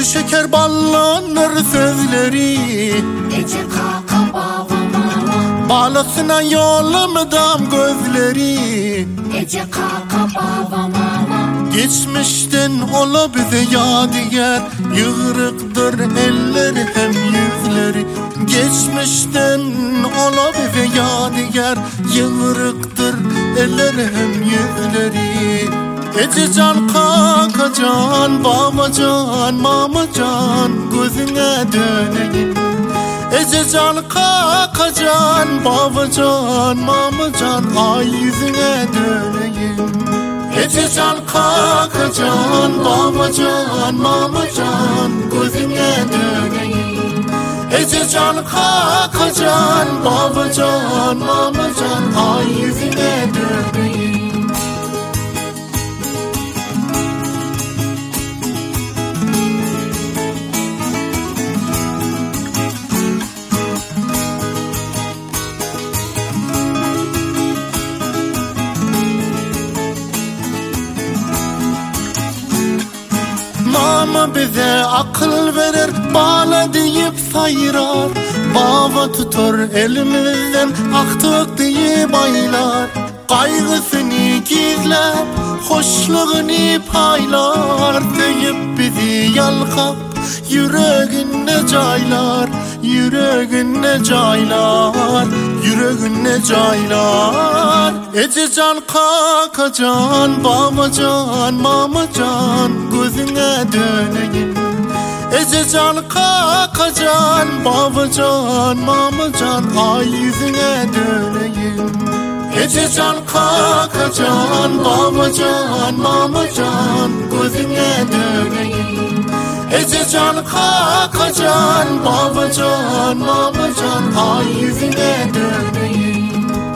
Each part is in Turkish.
şeker ballanır sözleri. Ece kaka baba mama, Bağlasına yolumdam gözleri. Ece kaka baba mama. Geçmişten ola bize yadigar, yığırıktır elleri hem yüzleri. Geçmişten ola bize yadigar, yığırıktır elleri hem yüzleri. Ececan, kakacan, babacan, mamacan, gözüne döneyim. Ececan, kakacan, babacan, mamacan, ay yüzüne döneyim. Ececan, kakacan, babacan, mamacan, gözüne döneyim. Ececan, kakacan, babacan, mamacan, ay yüzüne döneyim. Mama bize akıl verir, bağla deyip sayırar. Baba tutar elimizden, aktık deyip aylar. Kaygısını gizler, hoşluğunu paylar. Deyip bizi yalkap, yüreğine caylar. Yüreğine caylar, yüreğine caylar. Ececan, kakacan, babacan, mamacan, gözüne döneyim. Ececan, kakacan, babacan, mamacan, ay yüzüne döneyim. Ececan, kakacan, babacan, mamacan, gözüne döneyim. Ececan, kakacan, babacan, mamacan, ay yüzüne döneyim.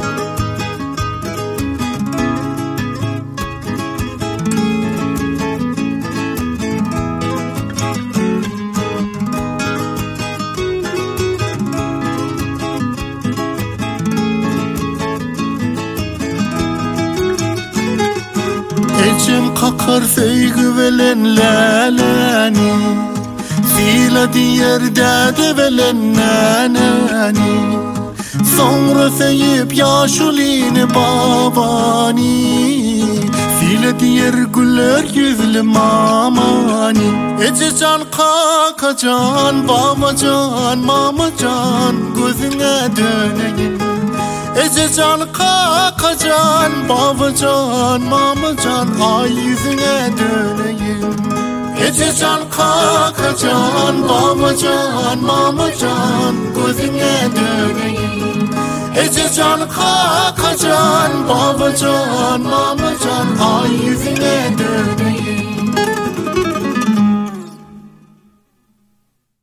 Ecem kakar sevgi velen leleni, Sila diğer dede velen neneni. Sonra seyip yaşulini babani, Sila diğer güler yüzlü mamani. Ececan, kakacan, babacan, mamacan, gözüne döneyim. Ececan, kakacan, babacan, mamacan, ay yüzüne döneyim. Ececan, kakacan, babacan, mamacan, gözüne döneyim. Ececan, kakacan, babacan, mamacan, ay